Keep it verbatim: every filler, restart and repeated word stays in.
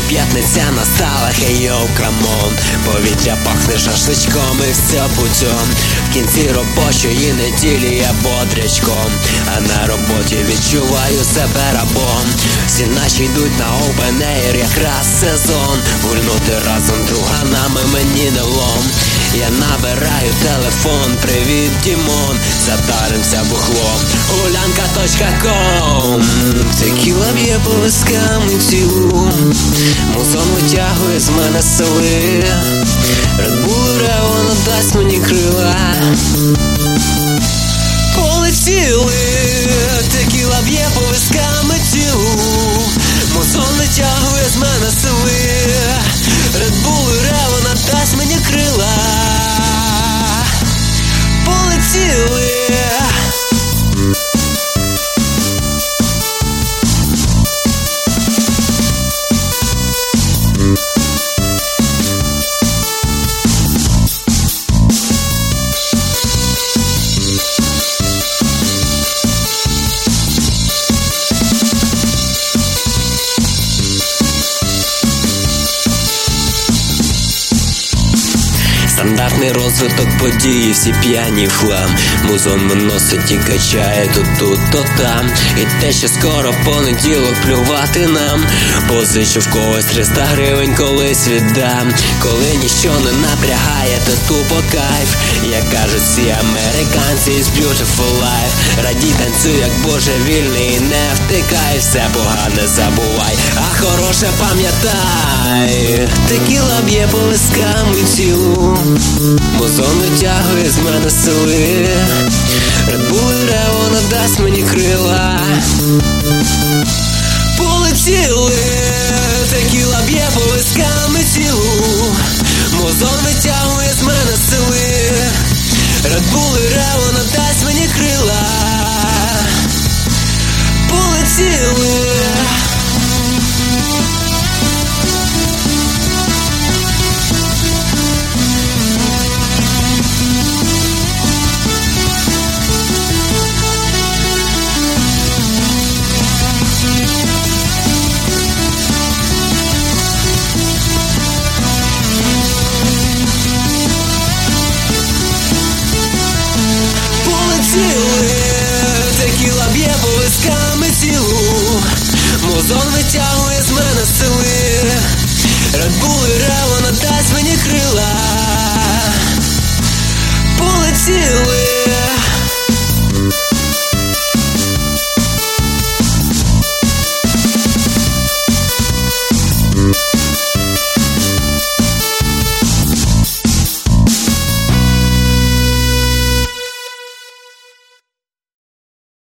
п'ятниця настала, хей-йоу, камон. Повітря пахне шашличком і все путем. В кінці робочої неділі я бодрячком, а на роботі відчуваю себе рабом. Всі наші йдуть на open air, якраз сезон. Гульнути разом друганами мені не лом. Я набираю телефон, привіт, Дімон. Затаримся бухлом, гулянка точка ком. Текіла б'є по вискам і тілу, музон витягує з мене сили. Red Bull Рево надасть мені крила. Полетіли, текіла б'є по вискам і тілу, музон витягує з мене сили. Red Bull Рево надасть мені крила. Полетіли. Стандартний розвиток події, всі п'яні в хлам. Музон виносить і качає то тут, то там. І те, що скоро понеділок, плювати нам. Позичу в когось триста гривень, колись віддам. Коли ніщо не напрягає, то тупо кайф. Як кажуть всі американці, it's beautiful life. Радій, танцюй, як божевільний, і не втикай. Все погане забувай, а хороше пам'ятай. Текіла б'є по вискам і тілу, музон витягує з мене сили. Red Bull Рево надасть мені крила. Полетіли, текіла б'є по вискам і тілу, музон витягує з мене сили. Red Bull Рево надасть мені крила. Полетіли. Текіла б'є по вискам і тілу, музон витягує з мене сили. Red Bull Рево надасть мені крила. Полетіли.